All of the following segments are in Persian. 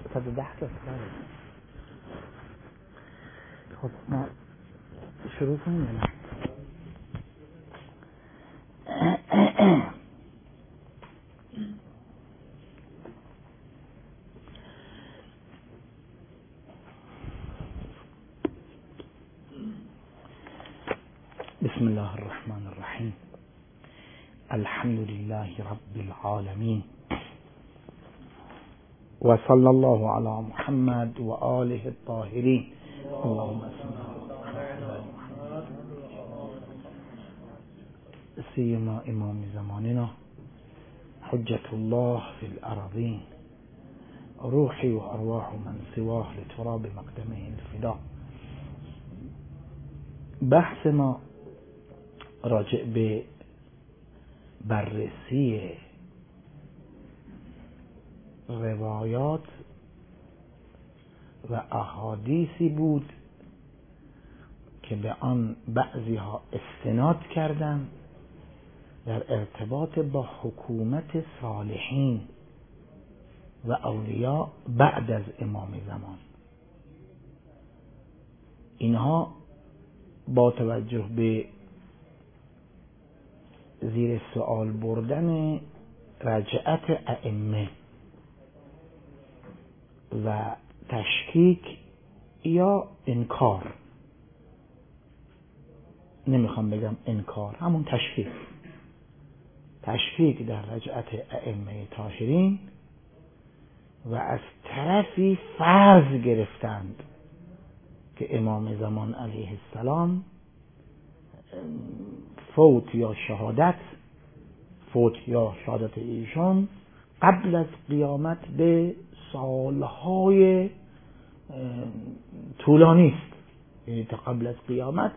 110 تا خب ما شروع کنیم. بسم الله الرحمن الرحیم. الحمد لله رب العالمین و صلی الله علی محمد و آله الطاهرین. اللهم صل علی محمد سیما امام زماننا حجة الله في الأراضين روحي و ارواح من سواه لتراب مقدمه الفدا. بحث ما راجع به بررسی روایات و احادیثی بود که به آن بعضی ها استناد کردند در ارتباط با حکومت صالحین و اولیاء بعد از امام زمان. اینها با توجه به زیر سوال بردن رجعت ائمه و تشکیک یا انکار، نمیخوام بگم انکار، همون تشکیک در رجعت ائمه طاهرین و از طرفی فرض گرفتند که امام زمان علیه السلام فوت یا شهادت ایشون قبل از قیامت به سالهای طولانی است، یعنی تا قبل از قیامت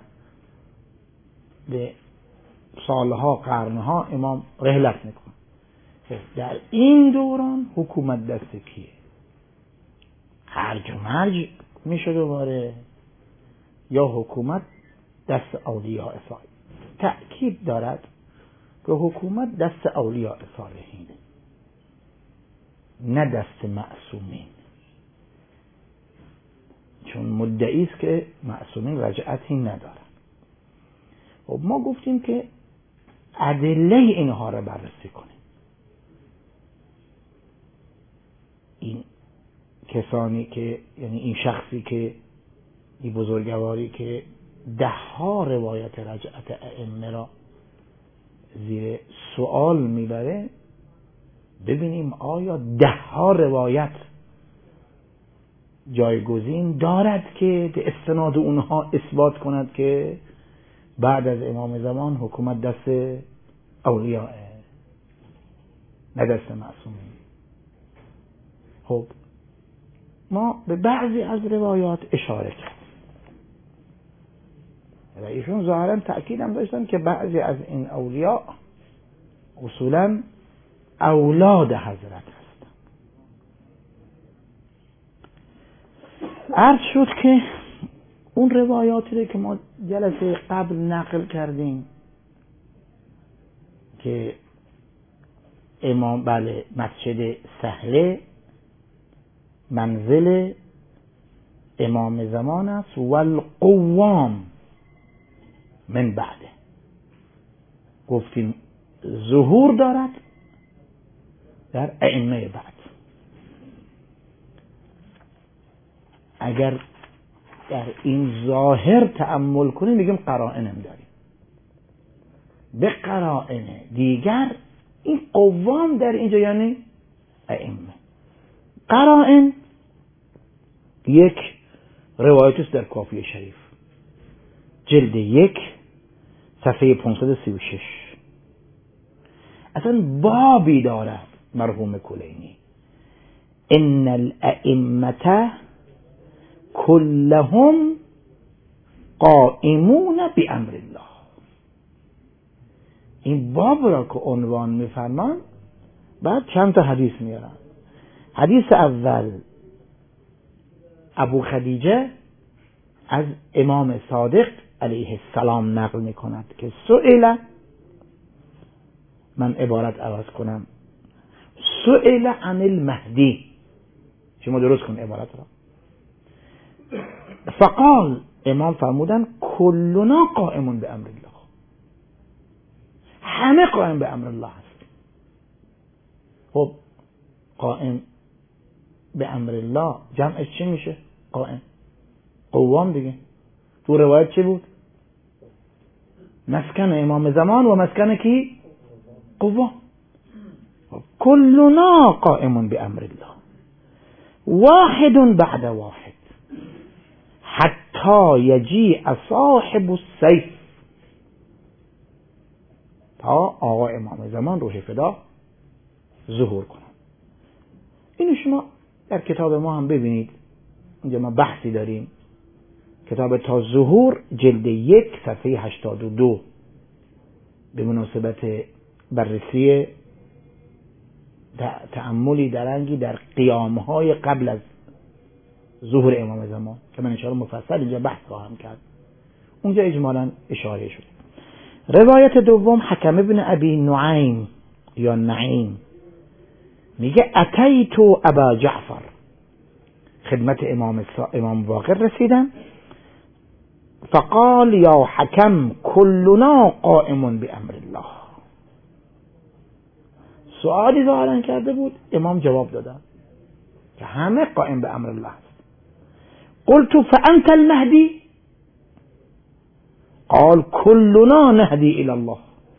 به سالها قرنها امام رحلت میکنه. در این دوران حکومت دست کیه؟ هرج و مرج میشه دوباره، یا حکومت دست اولیاء صالحین. تأکید دارد که حکومت دست اولیاء صالحین، نه دست معصومین، چون مدعی است که معصومین رجعتی ندارن. خب ما گفتیم که ادله اینها را بررسی کنیم. این کسانی که، یعنی این شخصی که، این بزرگواری که 10 روایت رجعت ائمه را زیر سوال میبره، ببینیم آیا 10 روایت جایگزین دارد که به استناد اونها اثبات کند که بعد از امام زمان حکومت دست اولیاء، نه دست معصومین. خب ما به بعضی از روایات اشاره کردیم و ایشون ظاهرا تأکید هم داشتن که بعضی از این اولیاء اصولا اولاد حضرت هستند. عرض شد که اون روایاتی که ما جلسه قبل نقل کردیم که امام مسجد سهله منزل امام زمان است و القوام من بعده، گفتیم ظهور دارد در ائمه بعد. اگر در این ظاهر تأمل کنیم میگیم قرائن هم داریم، به قرائن دیگر این قوام در اینجا یعنی ائمه. قرائن یک روایت است در کافیه شریف جلد 1 صفحه 536. اصلا بابی دارد مرحوم کلینی: ان الائمه كلهم قائمون بامر الله. این باب را که عنوان میفرمان بعد چند تا حدیث میارن. حدیث اول ابو خدیجه از امام صادق علیه السلام نقل میکند که سئل، من عبارت عوض کنم، سئل عن المهدی، شما درست کن عبارت را. فقال، امام فرمودن کلنا قائمون به امر الله، همه قائم به امر الله هست. خب قائم به امر الله جمعش چی میشه؟ قائم، قوام دیگه. تو روایت چی بود؟ مسکن امام زمان و مسکن کی؟ قوام. کلنا قائمون به امر الله واحد بعد واحد حتی یجیء صاحب السیف، تا آقا امام زمان روح فدا ظهور کنه. اینو شما در کتاب ما هم ببینید، اینجا ما بحثی داریم، کتاب تا ظهور جلد 1 صفحه 82 به مناسبت بررسی تأملی درنگی در قیامهای قبل از ظهور امام زمان که من انشاءالله مفصل اینجا بحث خواهم کرد، اونجا اجمالا اشاره شده. روایت دوم حکم ابن ابی نعیم یا نعیم میگه اتیت ابا جعفر، خدمت امام واقر رسیدم، فقال یا حکم کلنا قائم بامر الله. سوالی ظاهرا کرده بود، امام جواب دادن که همه قائم به امر الله است. قلت فانت المهدی؟ قال كلنا نهدی الى الله،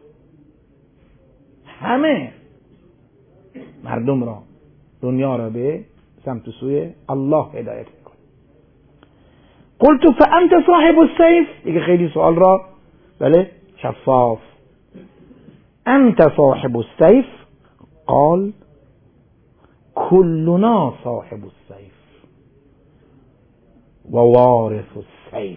همه مردم را، دنیا را به سمت سوی الله هدایت میکنه. قلت فانت صاحب السیف، دیگه خیلی سوال را بله شفاف. انت صاحب السیف؟ قال كلنا صاحب السیف و وارث السیف.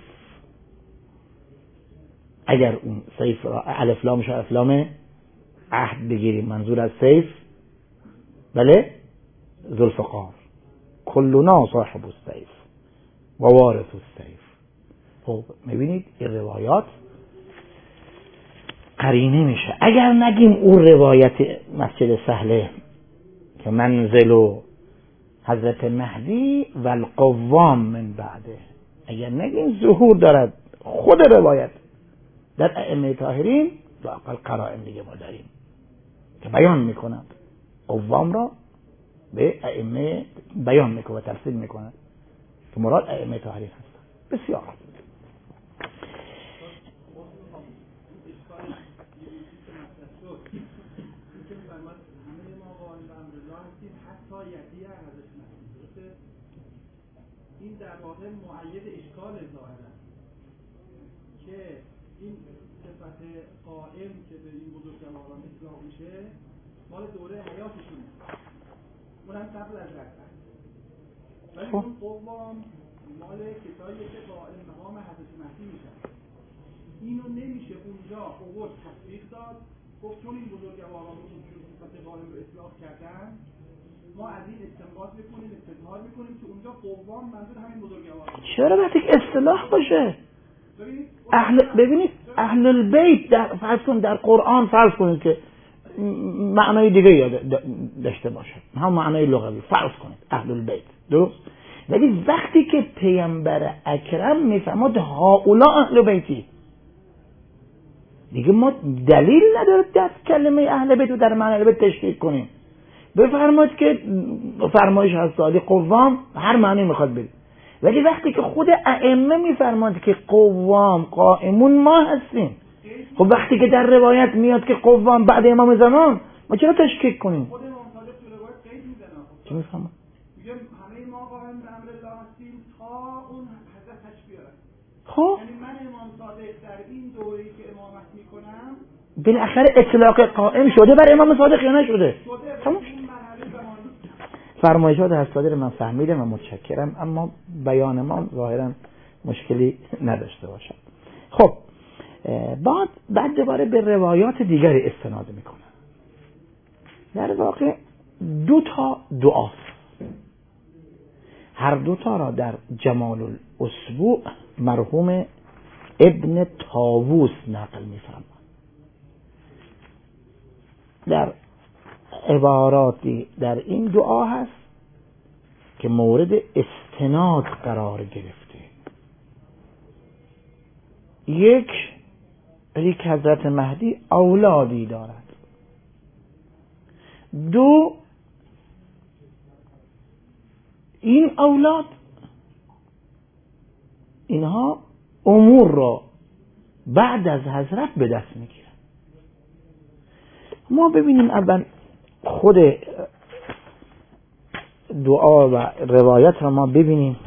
اگر اون سیف را الف لامش الف لام عهد بگیریم، منظور از سیف بله ذوالفقار، کلنا صاحب السیف و وارث السیف. خب میبینید این روایات قرینه میشه. اگر نگیم اون روایت مسجد سهله که منزل و حضرت مهدی و القوام من بعده، اگر نگیم ظهور دارد خود روایت در ائمه طاهرین، لااقل قرائن دیگه ما داریم که بیان میکنند قوام را به ائمه بیان میکنه و تفسیر میکنه که مراد ائمه طاهرین هستند. بسیار این در واقع مؤید اشکال ظاهرا که این صفت قائم که به این بزرگواران اطلاق میشه مال دوره حیاتشون، اونم قبل از رفتن، ولی اون قوام مال کسایی که قائم مقام حضرت مهدی میشن. اینو نمیشه اونجا اوورد تطبیق داد، گفت چون این بزرگواران این صفت قائم رو اطلاق کردن ما از این استنباط میکنیم، استدلال میکنیم که اونجا قوام منظور همین بزرگواران. چرا باید یک اصطلاح باشه؟ ببینید اهل البیت در قرآن فرض کنید که معنای دیگه داشته باشه، هم معنای لغوی فرض کنید اهل البیت، درست؟ ولی وقتی که پیامبر اکرم میفرماد هؤلاء اهل بیتی، دیگه ما دلیل نداره در کلمه اهل بیت و در معنای اهل بیت تشکیک کنیم. بفرمایید که فرمایش هستالی قوام هر معنی میخواد بده، ولی وقتی که خود ائمه میفرماید که قوام قائمون ما هستیم، خب وقتی که در روایت میاد که قوام بعد امام زمان، ما چرا تشکیک کنیم؟ خود امام صادق تو روایت قید میزنه، چی میفهمه؟ میگه همه ما قائم به امر الله هستیم تا اون حضرتش بیاد. خب یعنی من امام صادق در این دوره‌ای که امامت میکنم بالاخره اطلاق قائم شده بر امام صادق یا نشده؟ تمام. فرمایشات هستادی رو من فهمیدم و متشکرم، اما بیان ما ظاهرا مشکلی نداشته باشد. خب بعد دوباره به روایات دیگری استناد میکنم. در واقع 2 تا دعاست، هر 2 تا را در جمال الاسبوع مرحوم ابن طاووس نقل میفرماید. در عباراتی در این دعا هست که مورد استناد قرار گرفته. یک حضرت مهدی اولادی دارد. دو، این اولاد اینها امور را بعد از حضرت به دست میگیرن. ما ببینیم اول خود دعا و روایت را ما ببینیم.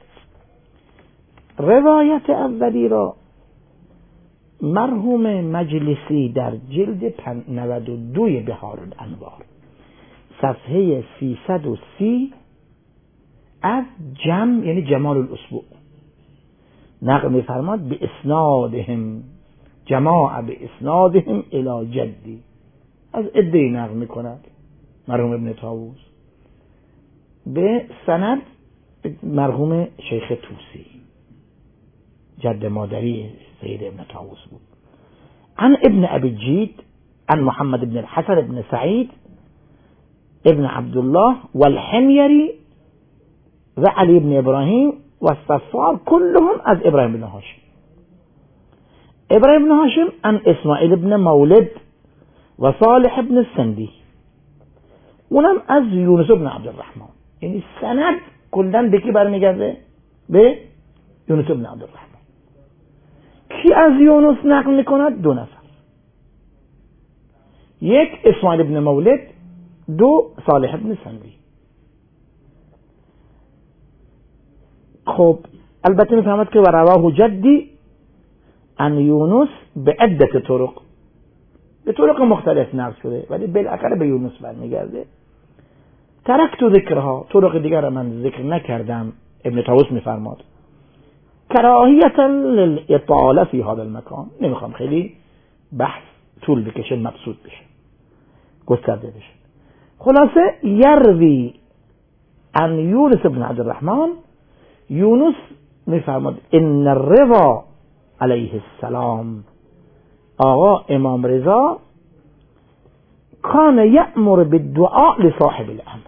روایت اولی را مرحوم مجلسی در جلد 92 بهار الانوار صفحه 330 از جمع یعنی جمال الاسبوع نقل می‌فرماد به اسنادهم جماع به اسنادهم الی جدی، از عده‌ای نقل می‌کند مرحوم ابن طاووس به سند مرحوم شیخ طوسی جد مادری سید ابن طاووس بود. عن ابن ابی جید عن محمد ابن الحسن ابن سعید ابن عبدالله والحميري و علی ابن ابراهیم و الصفار كلهم از ابراهیم بن هاشم. ابراهیم بن هاشم عن اسماعیل ابن مولد و صالح ابن السندی، اونم از یونس ابن عبدالرحمن. یعنی سند کلن به کی برمیگرده؟ به یونس ابن عبدالرحمن. کی از یونس نقل میکند؟ دو نفر، یک اسماعیل ابن مولد، دو صالح ابن سندی. خب البته میفهمد که و رواه جدی عن یونس به عدت طرق، به طرق مختلف نقل شده ولی بالاخره به یونس برمیگرده. ترکت ذکرها، طرق دیگر را من ذکر نکردم. ابن طاووس میفرماد کراهیت الاطاله فی هذا المکان، نمیخوام خیلی بحث طول بکشه، مبسوط بشه، گسترده بشه. خلاصه یروی عن یونس ابن عبدالرحمن، یونس میفرماد ان الرضا علیه السلام، آقا امام رضا کان یأمر بالدعاء لصاحب الامر،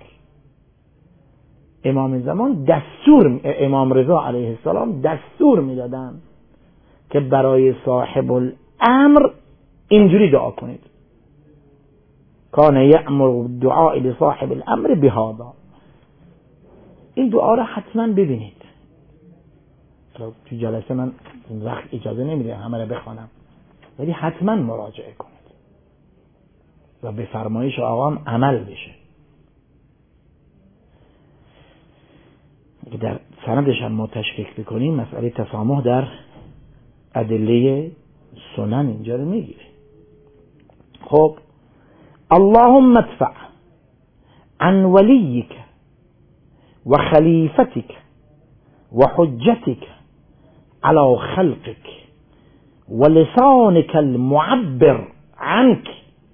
امام زمان دستور، امام رضا علیه السلام دستور میدادن که برای صاحب الامر اینجوری دعا کنید. کان یأمر بالدعاء لصاحب الامر بهذا. این دعا را حتما ببینید. تو جلسه من وقت اجازه نمیده همه را بخوانم، ولی حتما مراجعه کنید و به فرمایش آقام عمل بشه. در سندش هم ما تشریح بکنیم مسئله تسامح در ادله سنن اینجا رو میگیره. خب اللهم ادفع عن ولیک و خلیفتک و حجتک على خلقك ولسانك المعبر عنك.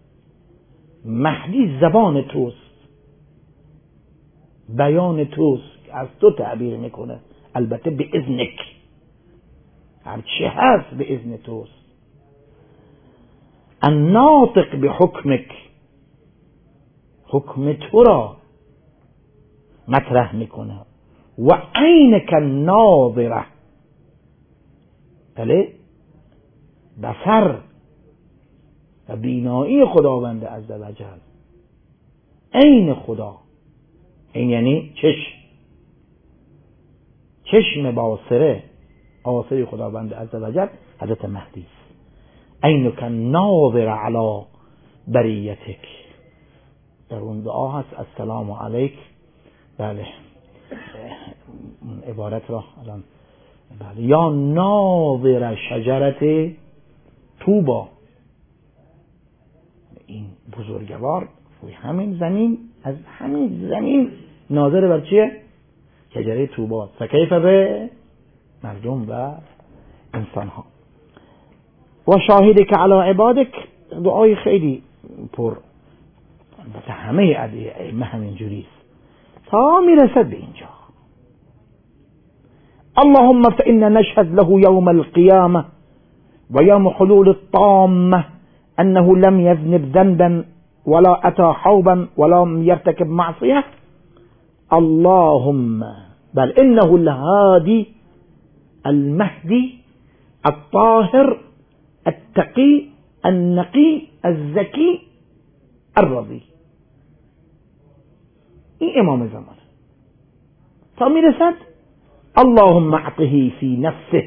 مهدی زبان توست، بیان توست، از تو تعبیر میکنه، البته به اذنک، هرچی هست به اذن توست. الناطق بحکمک، حکم تو را مطرح میکنه. و عینک الناظره، بله بصر و بینایی خداوند عزوجل، عین خدا، این یعنی چشم باصره، آثری خداوند عزوجل حضرت مهدی است. عینک الناظر علی بریتک، در اون دعا هست السلام علیک. بله عبارت را الان بله یا ناظر شجرت طوبا، این بزرگوار همین زمین، از همین زمین ناظر بر چیه؟ شجره طوبا. فکیف به مردم و انسان ها. و شاهدک علی عبادک، دعای خیلی پر همه ائمه همین جوریست تا میرسد به اینجا. اللهم فإنا نشهد له يوم القيامة ويوم حلول الطامة أنه لم يذنب ذنبا ولا أتى حوبا ولم يرتكب معصية اللهم بل إنه الهادي المهدي الطاهر التقي النقي الزكي الرضي. این امام زمان تا میرسد اللهم اعطه في نفسه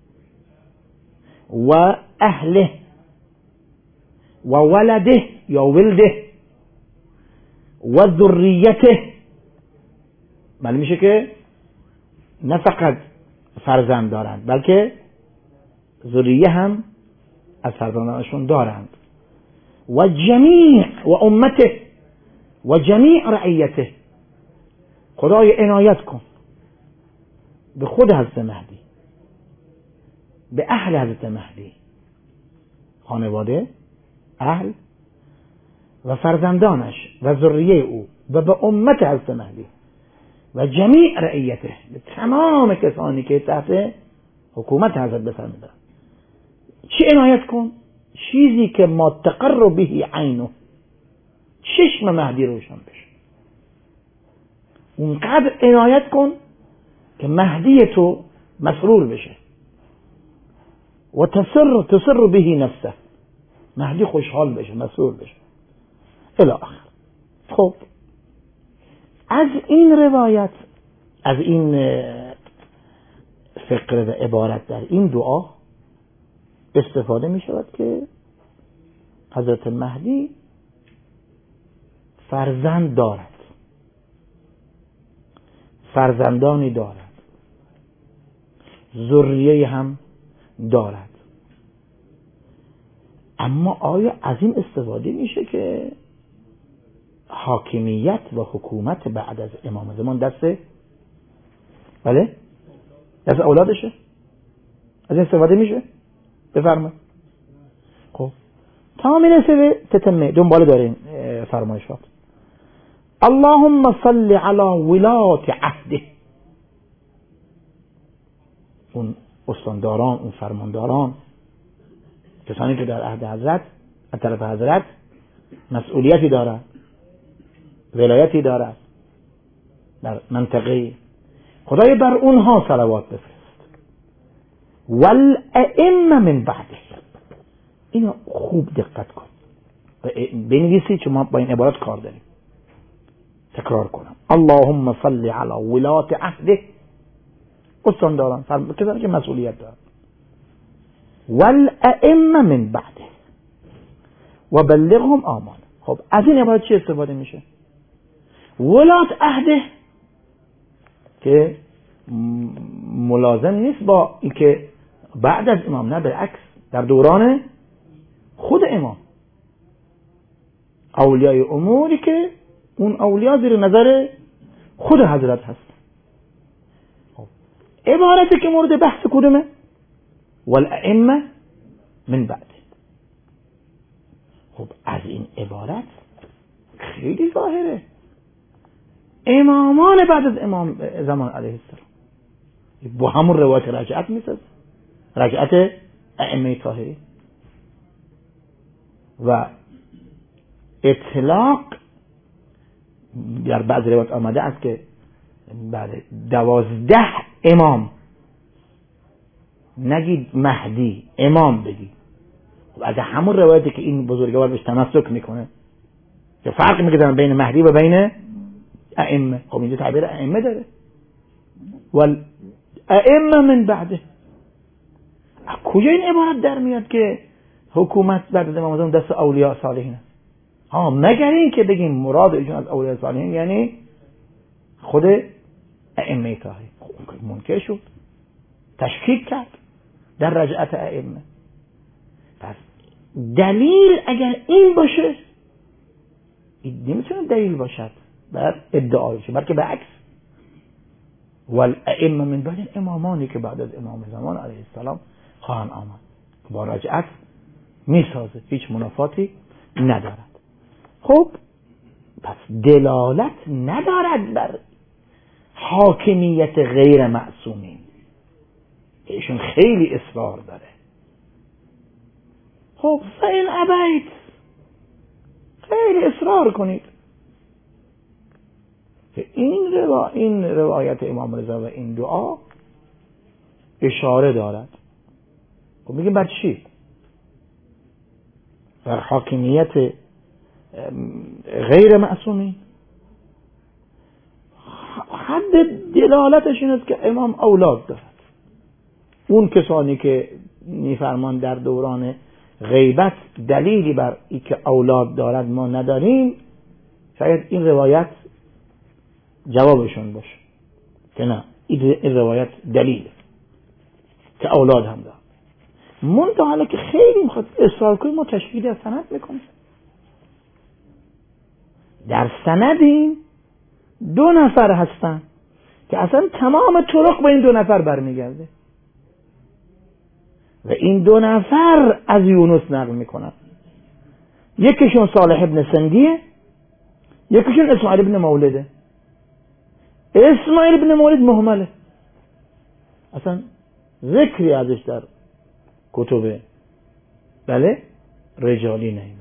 و اهله و ولده یا ولده و ذریته. معلوم میشه که نه فقط فرزند دارند بلکه ذریه هم از فرزندانشون دارند. و جمیع و امته و جمیع رعیته. خدای عنایت کن به خود حضرت مهدی، به اهل حضرت مهدی، خانواده، اهل و فرزندانش و ذریه او و به امت حضرت مهدی و جمیع رعیته، به تمام کسانی که تحت حکومت حضرت بفرمودند. چه عنایت کن؟ چیزی که ما تقر به عینه، چشم مهدی روشن بشه. اونقدر عنایت کن که مهدی تو مسرور بشه و تسر به نفسه، مهدی خوشحال بشه، مسرور بشه الی آخر. خب از این روایت، از این فقره و عبارت در این دعا استفاده می شود که حضرت مهدی فرزند دارد، فرزندانی دارد، ذریه هم دارد. اما آیا از این استفاده میشه که حاکمیت و حکومت بعد از امام زمان دست بله دست اولادشه؟ از این استفاده میشه؟ بفرمایید. خب تا میرسه به تتمه دنباله دارین فرمایشات. اللهم صل علی ولات عهده، اون استانداران، اون فرمانداران، کسانی که در عهد حضرت از طرف حضرت مسئولیتی دارند، ولایتی دارند در منطقه، خدای بر اونها صلوات بفرست. والائمه من بعده، اینو خوب دقت کن بنویسی چون ما با این عبارت کار داریم. تکرار کنم. اللهم صل علی ولات عهده، استانداران، کسانی که مسئولیت دارند. والائمه من بعده و بلغهم آمان. خب از این عبارت چی استفاده میشه؟ ولات عهده که ملازم نیست با این که بعد از امام، نه بالعکس، در دوران خود امام، اولیای اموری که اون اولیا زیر نظر خود حضرت هست. خب عبارتی که مورد بحث کدومه؟ والائمه من بعد. خب از این عبارت خیلی ظاهره امامان بعد از امام زمان علیه السلام با همون روایت رجعت میسازه، رجعت ائمه طاهرین. و اطلاق در بعض روایت آمده است که بعد 12 امام نگید مهدی، امام بگید. خب از همون روایتی که این بزرگوار بهش تمسک میکنه که فرق میکنه بین مهدی و بین ائمه. خب اینجا تعبیر ائمه داره. والائمه من بعده، کجا این عبارت در میاد که حکومت بعد از امام زمان دست اولیاء صالحین است؟ مگر این که بگیم مراد ایشون از اولیاء صالحین یعنی خود ائمه طاهرین. منکر شد، تشکیک کرد در رجعت ائمه. پس دلیل اگر این باشه، این نمیتونه دلیل باشد باید ادعا بشه، بلکه برعکس. والائمه من بعد، امامانی که بعد از امام زمان علیه السلام خواهند آمد، با رجعت میسازه، هیچ منافاتی ندارد. خب پس دلالت ندارد بر حاکمیت غیر معصومین. ایشون خیلی اصرار داره. خب فین ابیت، خیلی اصرار کنید، که این روایت امام رضا و این دعا اشاره دارد. خب میگیم بر چی؟ بر حاکمیت غیر معصومی. حد دلالتش این است که امام اولاد دارد. اون کسانی که میفرمان در دوران غیبت دلیلی بر این که اولاد دارد ما نداریم، شاید این روایت جوابشون باشه که نه، این روایت دلیله که اولاد هم دارد. منتها حالا که خیلی میخواد اصرار کنیم ما تشکیل از سند میکنیم. در سندیم 2 نفر هستن که اصلا تمام طرق به این 2 نفر برمیگرده و این 2 نفر از یونس نقل میکنن. یکیشون صالح ابن سندیه، یکیشون اسماعیل ابن مولده. اسماعیل ابن مولد مهمله، اصلا ذکری ازش در کتب رجالی نیامده.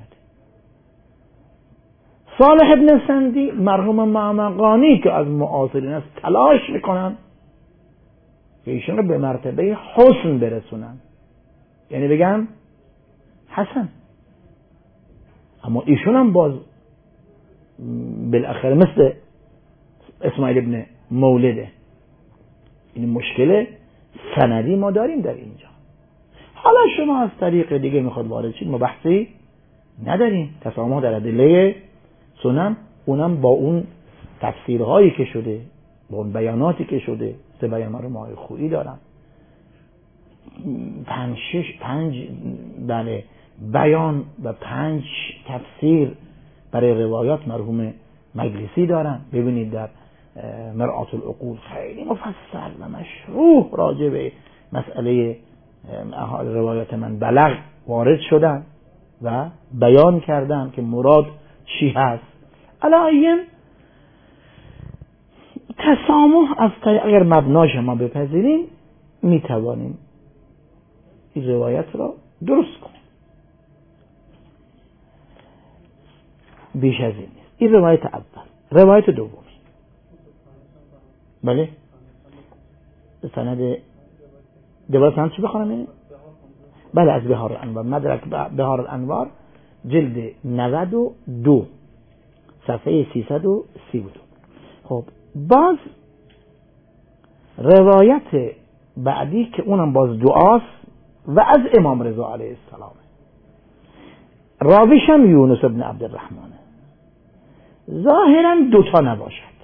صالح ابن سندی مرحوم معمقانی که از معاصرین است تلاش میکنن که ایشون رو به مرتبه حسن برسونن، یعنی بگن حسن، اما ایشون هم باز بالاخره مثل اسماعیل ابن مولده. این مشکل سندی ما داریم در اینجا. حالا شما از طریق دیگه میخواد وارد شید، ما بحثی نداریم. تسامح در ادله سنن، اونم با اون تفسیرهایی که شده، با اون بیاناتی که شده، 3 بیان مرحوم خویی دارم، 5 بیان و 5 تفسیر برای روایات مرحوم مجلسی دارن. ببینید در مرآت العقول خیلی مفصل و مشروح راجع به مسئله روایات من بلغ وارد شدن و بیان کردن که مراد چی هست. علایهم تسامح از طریق اگر مبناش ما بپذیریم میتوانیم این روایت را درست کنیم. بیش از این نیست. این روایت اول. روایت دومی، بله سند دوباره سند چی بخونم؟ بله از بهار الانوار، مدرک بهار الانوار جلد 92 صفحه 332. خب باز روایت بعدی که اونم باز دعاست و از امام رضا علیه السلام، راویش هم یونس ابن عبدالرحمن. ظاهرا 2 تا نباشد.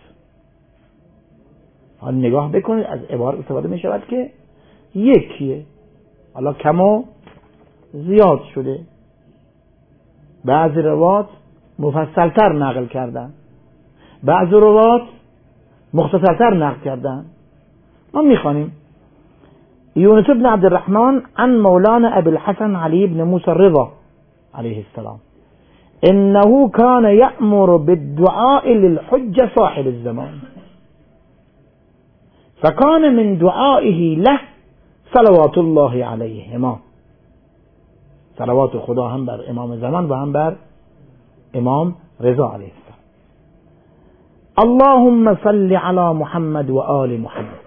حالا نگاه بکنید از عبارت استفاده می شود که یکیه، حالا کم و زیاد شده. بعضی روایات مفصلتر نقل کردن، بعضی روایات مختصرتر نقل کردن. ما میخوانیم یونس ابن عبدالرحمن عن مولانا ابی الحسن علی ابن موسی الرضا علیه السلام انه كان يأمر بالدعاء للحج صاحب الزمان فكان من دعائه له صلوات الله علیهما. صلوات خدا هم بر امام زمان و هم بر امام رضا علیه السلام. اللهم صل على محمد و آل محمد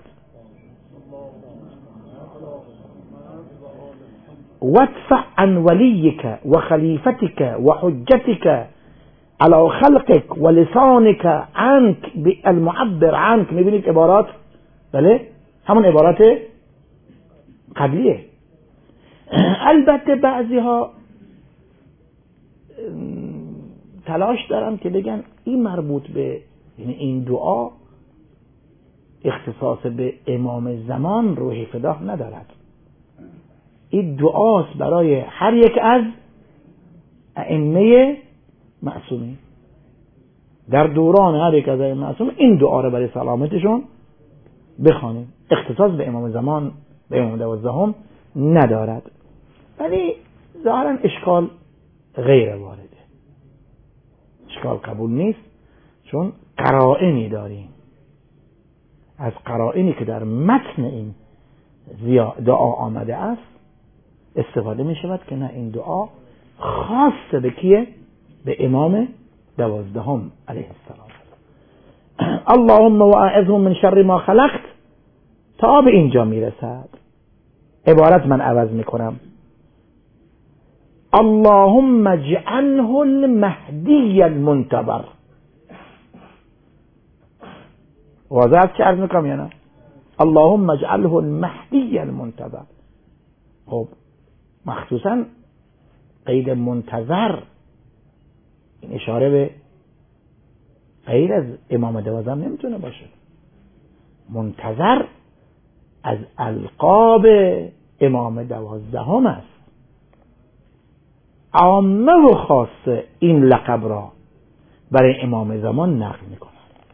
وادفع عن وليك وخليفتك وحجتك على خلقك ولسانك عنك المعبر عنك. میبینید عبارات بله همون عبارات قبلیه. البته بعضی ها تلاش دارن که بگن این مربوط به، یعنی این دعا اختصاص به امام زمان روح فداه ندارد. این دعاست برای هر یک از ائمه معصومین. در دوران هر یک از ائمه معصومین این دعا رو برای سلامتشون بخوانیم. اختصاص به امام زمان، به امام 12 ندارد. ولی ظاهرا اشکال غیر وارده، اشکال قبول نیست، چون قرائنی داریم. از قرائنی که در متن این دعا آمده است استفاده می شود که نه، این دعا خاص به کیه؟ به امام 12 علیه السلام. اللهم و اعذهم من شر ما خلقت تا به اینجا میرسد. عبارت من عوض میکنم، اللهم اجعله المهدی المنتظر. واضح است که عرض میکنم یا نه؟ اللهم اجعله المهدی المنتظر. خب مخصوصا قید منتظر این اشاره به غیر از امام 12 نمیتونه باشه. منتظر از القاب امام 12 است. عامه و خاصه این لقب را برای امام زمان نقل میکنن.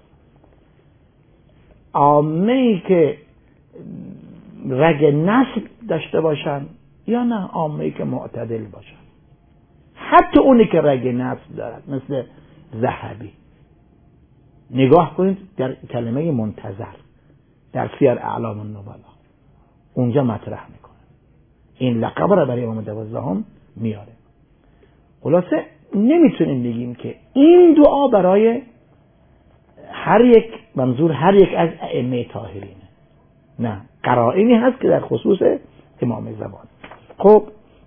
عامه ای که رگ نسب داشته باشن یا نه عامه ای که معتدل باشن، حتی اونی که رگ نسب دارد مثل ذهبی، نگاه کنید در کلمه منتظر در سیر اعلام النبلا اونجا مطرح میکنه، این لقب را برای امام 12 میاره. خلاصه نمیتونیم بگیم که این دعا برای هر یک، منظور هر یک از ائمه طاهرینه، نه، قرائنی هست که در خصوص امام زمان. خب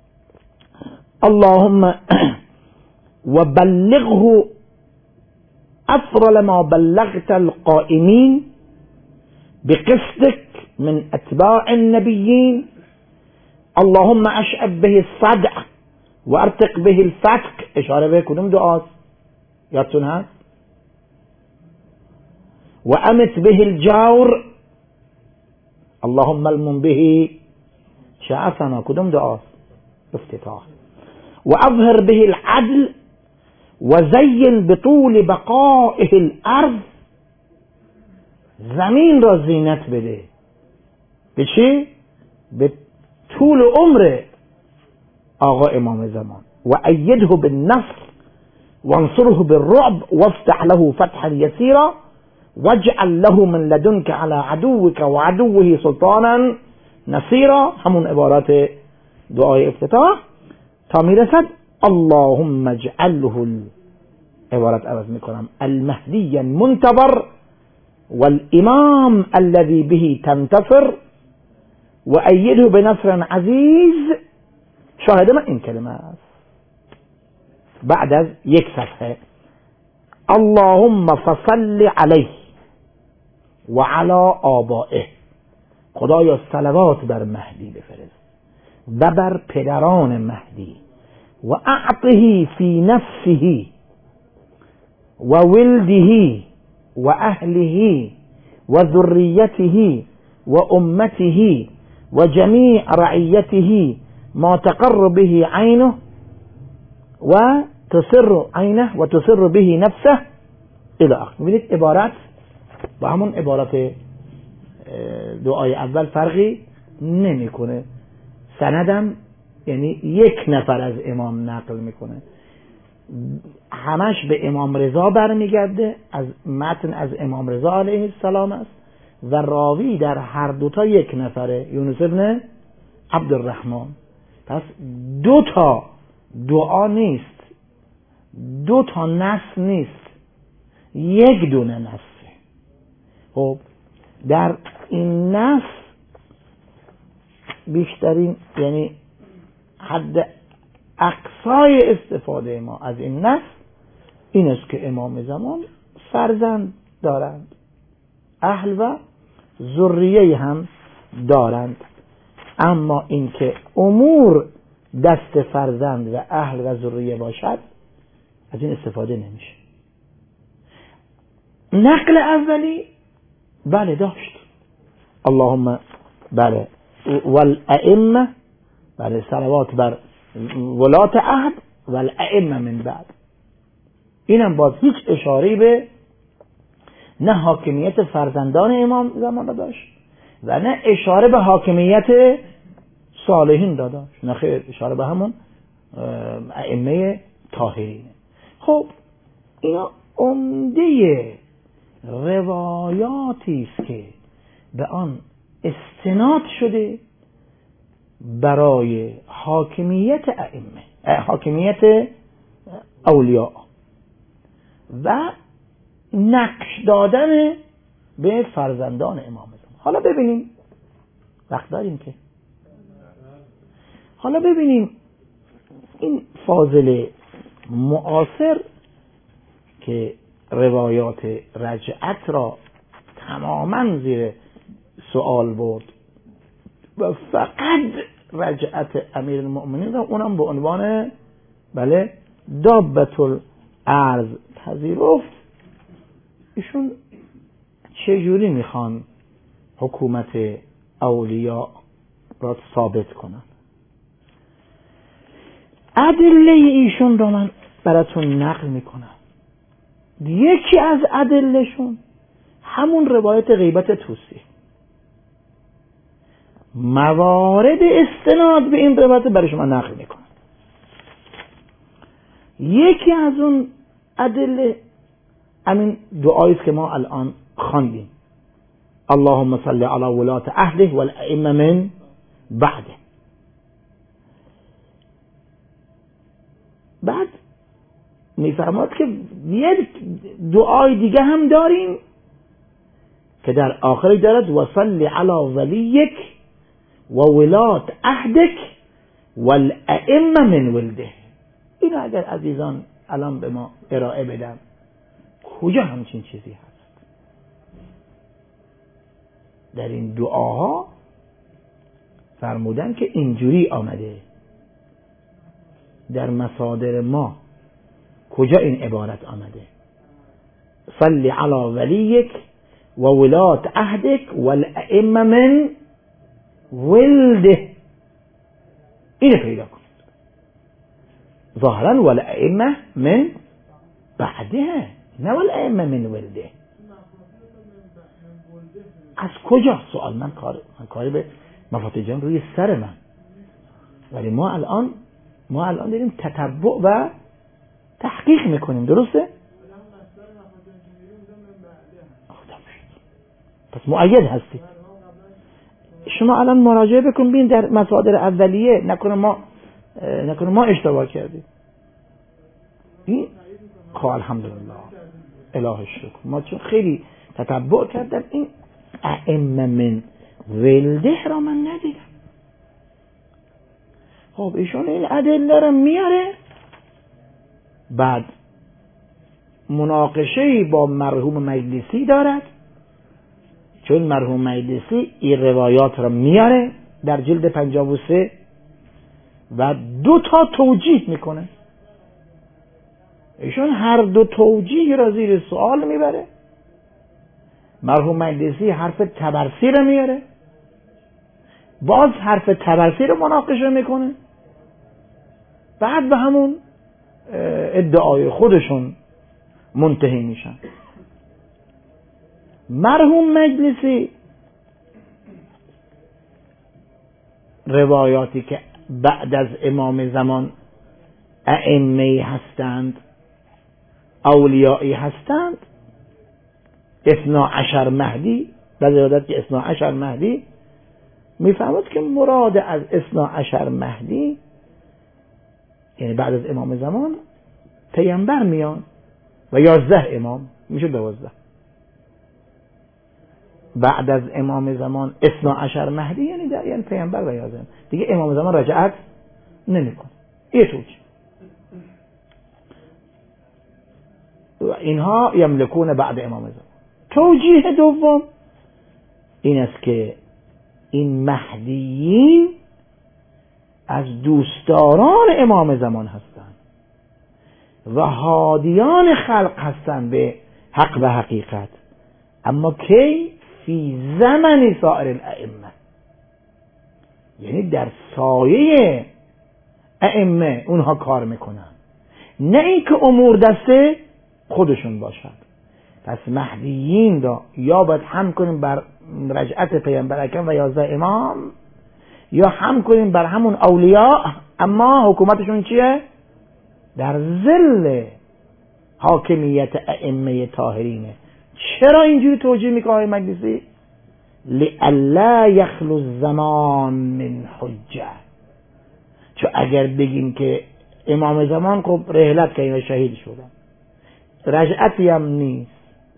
اللهم و بلغه افضل ما بلغت القائمین بقصدك من اتباع النبیین، اللهم اشعب به الصدع و ارتق به الفتك. اشاره به کدوم دعاست یادتون هست؟ و امت به الجور، اللهم المن به شعفنا. کدوم دعاست؟ افتتاح. و اظهر به العدل و زین بطول بقائه الارض، زمین را زینت بده. به چی؟ به طول عمر آقا امام زمان. و ایده بالنصر وانصره بالرعب وافتح له فتحا يسيرا واجعل له من لدنك على عدوك وعدوه سلطانا نصيرا. همون عبارات دعای افتتاح تا میرسد اللهم اجعله، عبارت عوض میکنم، المهدی المنتظر والامام الذي به تنتصر و ایده بنصر عزیز. شاهد من این کلمه است بعد از یک صفحه. اللهم فصل علیه و علی آبائه، خدایا صلوات بر مهدی بفرست و بر پدران مهدی، و اعطه فی نفسه و ولده و اهله و ذریته و امته و جمیع رعیته ما تقر به عینه و تسر عینه و تسر به نفسه الی آخر. می‌بینید عبارت با همون عبارت دعای اول فرقی نمیکنه. سندم یعنی یک نفر از امام نقل میکنه، همش به امام رضا برمیگرده، از متن از امام رضا علیه السلام است و راوی در هر دوتا یک نفره، یونس ابن عبدالرحمن. پس دو تا دعا نیست، دو تا نص نیست، یک دونه نصه. خب در این نص بیشترین، یعنی حد اقصای استفاده ما از این نص این است که امام زمان فرزند دارند، اهل و ذریه هم دارند، اما این که امور دست فرزند و اهل و ذریه باشد از این استفاده نمیشه. نقل اولی بله داشت، اللهم بله والائمه، بله صلوات بر ولات عهد والائمه من بعد. اینم باز هیچ اشاره‌ای به نه حاکمیت فرزندان امام زمان را داشت و نه اشاره به حاکمیت صالحین را داشت، نه خیر، اشاره به همون ائمه طاهرینه. خب اینا عمده روایاتی است که به آن استناد شده برای حاکمیت ائمه، حاکمیت اولیاء، و نقش دادن به فرزندان امام زمان. حالا ببینیم، وقت داریم که حالا ببینیم این فاضل معاصر که روایات رجعت را تماما زیر سوال برد و فقط رجعت امیرالمؤمنین را اونم به عنوان دابة الارض پذیرفت، ایشون چجوری میخوان حکومت اولیاء را ثابت کنن؟ ادله ایشون را من براتون نقل میکنم. یکی از ادلهشون همون روایت غیبت طوسی. موارد استناد به این روایت برای شما نقل میکنم. یکی از اون ادله همین دعایی است که ما الان خواندیم، اللهم صل علی ولاة عهده والائمه من بعده. بعد میفرماد که یک دعای دیگه هم داریم که در آخری دارد وصل علی ولیک و ولاة عهدک والائمه من ولده. اینو اگر عزیزان الان به ما ارائه بدن کجا همچین چیزی هست؟ در این دعاها فرمودن که اینجوری آمده. در مصادر ما کجا این عبارت آمده؟ صل علی ولیک و ولاة عهدک والائمه من ولده. اینو پیدا کنید. ظاهرا والائمه من بعده، نه والائمه من ولده. از کجا؟ سوال من کاری به مفاتیح جان روی سر من، ولی ما الان داریم تتبع و تحقیق میکنیم. درسته؟ پس مؤید هستی. شما الان مراجعه بکن بین در مصادر اولیه، نکنه ما اشتباه کردیم. این خب الحمدلله اله الشکر، ما چون خیلی تتبع کردم این ائمه من ولده را من ندیدم. خب ایشون این ادله را میاره، بعد مناقشه‌ای با مرحوم مجلسی دارد، چون مرحوم مجلسی این روایات را میاره در جلد 53 و 2 توجیه میکنه. ایشون هر 2 توجیه را زیر سوال میبره. مرحوم مجلسی حرف طبرسی را میاره، باز حرف طبرسی را مناقشه میکنه، بعد به همون ادعای خودشون منتهی میشن. مرحوم مجلسی روایاتی که بعد از امام زمان ائمه هستند، اولیایی هستند، 12 مهدی، بعد روایت که 12 مهدی، میفهمد که مراد از 12 مهدی یعنی بعد از امام زمان پیامبر میان و 11 امام میشه 12. بعد از امام زمان 12 مهدی یعنی پیامبر و 11 دیگه. امام زمان رجعت نمیکنه. این توجیه. و اینها یملکون بعد امام زمان. توجیه دوم این است که این مهدیین از دوستداران امام زمان هستند و هادیان خلق هستند به حق و حقیقت، اما کی فی زمن سایر الائمه، یعنی در سایه ائمه اونها کار میکنن، نه اینکه امور دسته خودشون باشد. پس مهدیین را یا باید هم کنیم بر رجعت پیامبر اکرم و 11 امام، یا هم کنیم بر همون اولیاء اما حکومتشون چیه؟ در ظل حاکمیت ائمه طاهرینه. چرا اینجوری توجیه میکنه آقای مجلسی؟ لئلا یخلو الزمان من حجه. چون اگر بگیم که امام زمان خب رحلت کردن و شهید شدن، رجعتی هم نیست،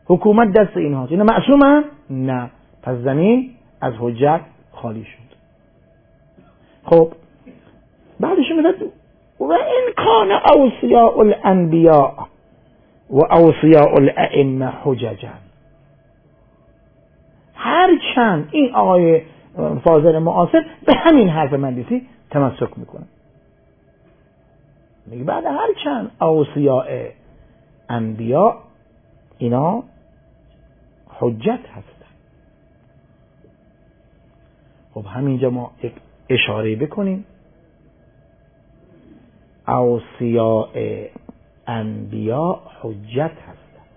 حکومت دست اینهاست، اینا معصومن؟ نه. پس زمین از حجت خالی شد. خب بعدش میاد و این کان اوصیاء الانبیاء و اوصیاء الائمه حججا. هرچند این آقای فاضل معاصر به همین حرف مجلسی تمسک میکنه، میگه بعد هرچند اوصیاء انبیاء اینا حجت هستن. خب همینجا ما یک اشاره بکنیم، اوصیاء انبیاء حجت هستن،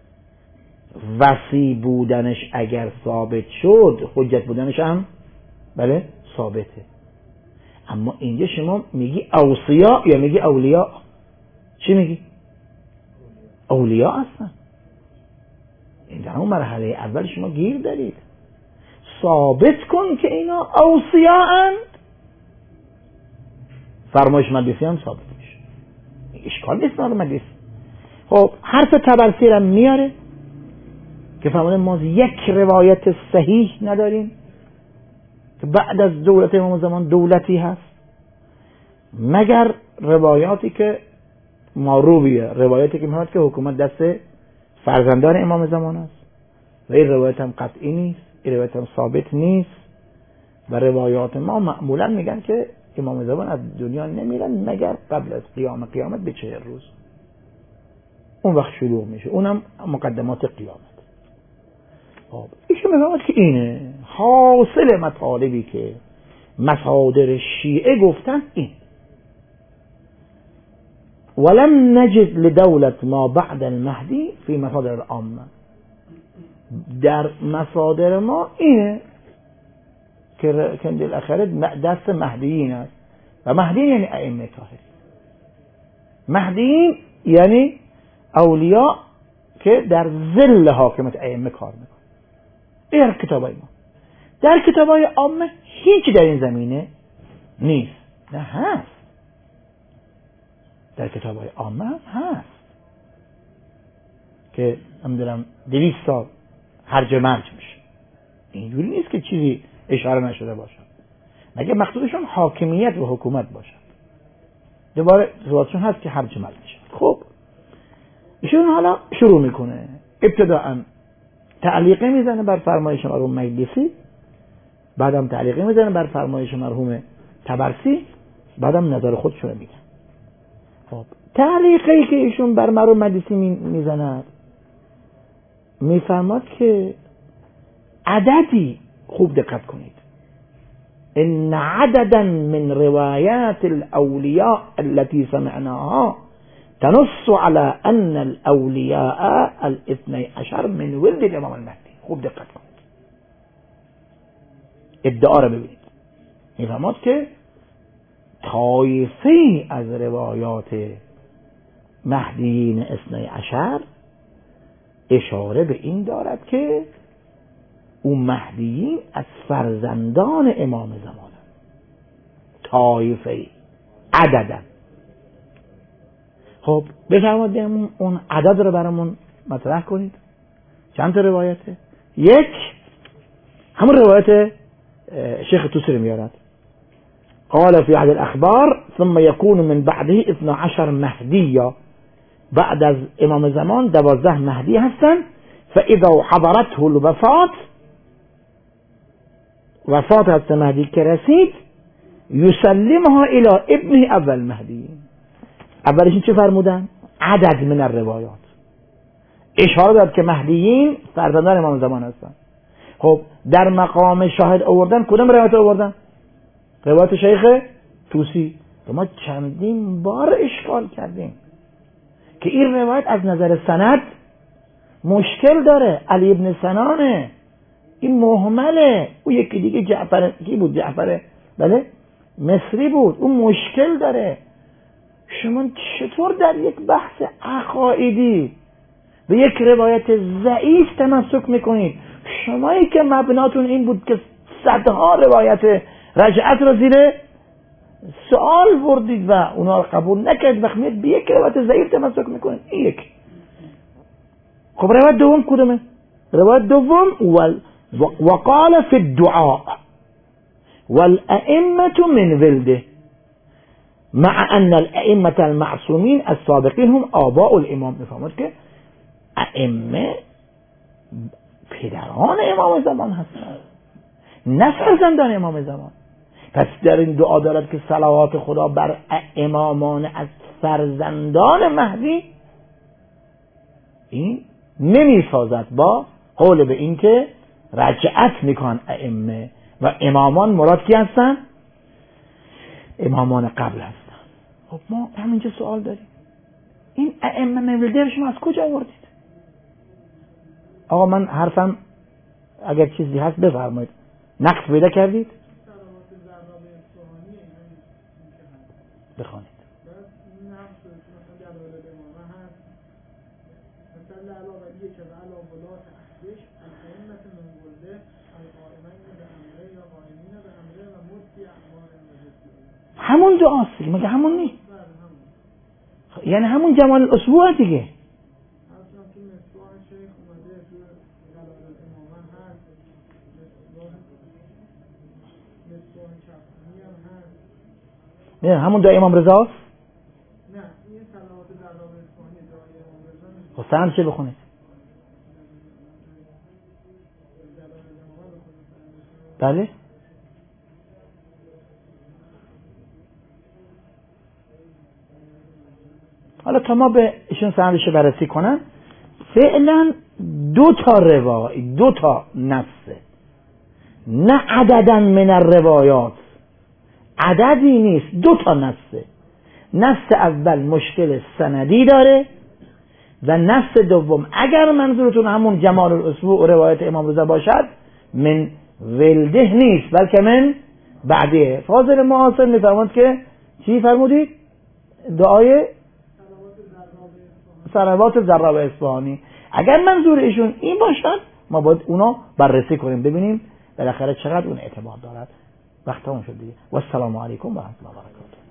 وصی بودنش اگر ثابت شد حجت بودنش هم بله ثابته. اما اینجا شما میگی اوصیاء یا میگی اولیاء؟ چی میگی؟ اولیاء هستن. این در اون مرحله اول شما گیر دارید. ثابت کن که اینا اوصیاء، فرمایش مجلسی هم ثابت میشه، اشکال نیست نار مجلس. خب حرف طبرسی هم میاره که فرمانه ما یک روایت صحیح نداریم که بعد از دولت امام زمان دولتی هست مگر روایاتی که مارویه، روایاتی که میاد که حکومت دست فرزندان امام زمان است و این روایت هم قطعی نیست، این روایت هم ثابت نیست و روایات ما معمولا میگن که امام زمان از دنیا نمیرن مگر قبل از قیامت به 40 روز، اون وقت شروع میشه، اونم مقدمات قیامت. خب ایشون میگه که اینه حاصل مطالبی که مصادر شیعه گفتن این. ولم نجد لدولت ما بعد المهدی فی مصادر العامه، در مصادر ما اینه که کندل اخره دست مهدیین است و مهدیین یعنی ائمه طاهرین. مهدیین یعنی اولیاء که در ظل حاکمیت ائمه کار میکنن. این در کتابای ما. در کتابای عامه هیچ در این زمینه نیست. نه هست، در کتابای عامه هست که نمیدونم 200 سال هرج مرج میشه. اینجوری نیست که چیزی اشاره نشده باشد، مگه مقصودشون حاکمیت و حکومت باشد. دوباره صحبتشون هست که هرج مرج میشه. خب ایشون حالا شروع میکنه ابتداءً تعلیقه میزنه بر فرمایش مرحوم مجلسی، بعدم تعلیقه میزنه بر فرمایش مرحوم طبرسی، بعدم نظر خودشون میگه. خب تعلیقی که ایشون بر مرحوم مجلسی میزند میفرماد که عددی، خوب دقت کنید، ان عددا من روایات الاولیاء التي سمعناها تنص على ان الاولیاء الاثنی عشر من ولد الامام المهدی. خوب دقت کنید، ادعا رو ببینید. میفرماد که طایفه از روایات مهدیین اثنی عشر اشاره به این دارد که اون مهدیین از فرزندان امام زمان، طایفه عددن. خب بفرمایید اون عدد رو برامون مطرح کنید. چند تا روایته؟ یک همون روایت شیخ توسی میارد، قال في عهد الاخبار ثم يكون من بعده 12 مهدی، بعد از امام زمان 12 مهدی هستن. فاذا حضرته الوفات، وفات هست مهدی که رسید، یسلمها الى ابنه اول مهدی. اولشون چه فرمودن؟ عدد من الروایات، اشاره داد که مهدیین فرزندان امام زمان هستن. خب در مقام شاهد آوردن کدام روایت آوردن؟ روایت شیخ توسی. ما چندین بار اشکال کردیم که این روایت از نظر سند مشکل داره، علی ابن سنانه، این مهمله. او یکی دیگه جعفر، کی بود؟ جعفر بله مصری بود، اون مشکل داره. شما چطور در یک بحث عقایدی به یک روایت ضعیف تمسک میکنید؟ شمایی که مبناتون این بود که صدها روایت رجعت رو زیر سوال بردید و اونا رو قبول نکرد، وقت میاد به یک روایت ضعیف تمسک میکنید. این یک. خب روایت دوم کدومه؟ روایت دوم وقال في الدعاء والأئمة من ولده مع ان الائمه المعصومین السابقین هم آباء الامام. میفهمید که ائمه پدران امام زمان هستند، نه فرزندان امام زمان. پس در این دعا دارد که صلوات خدا بر امامان از فرزندان مهدی، این نمیسازد با قول به این که رجعت میکن ائمه و امامان مراد کی هستن؟ امامان قبل هستن. خب ما همینجا سوال داریم، این ائمه مولده شما از کجا آوردید؟ آقا من حرفم اگر چیزی هست بفرمایید. نقص پیدا کردید؟ بخوانید. همون دعاست مگه همون نیست؟ یعنی همون جمال الاسبوع دیگه. نه همون دعای امام رضا است؟ نه این صلوات ذراب اصفهانی دعای امام رضا. خب سند چه بخونید؟ بله حالا تا ما به ایشون سندش بررسی کنن، فعلا دو تا نصه، نه عددن من الروایات، عددی نیست، دو تا نصه. نص اول مشکل سندی داره و نص دوم اگر منظورتون همون جمال الاسبوع و روایت امام رضا باشد من ولده نیست بلکه من بعده. فاضل معاصر میفرماد که چی فرمودید؟ دعای صلوات ذراب اصفهانی. اگر منظور ایشون این باشد ما باید اونا بررسی کنیم ببینیم بالاخره چقدر اون اعتبار دارد. وقت تمام شد دیگه. و السلام علیکم و رحمت الله و برکاته.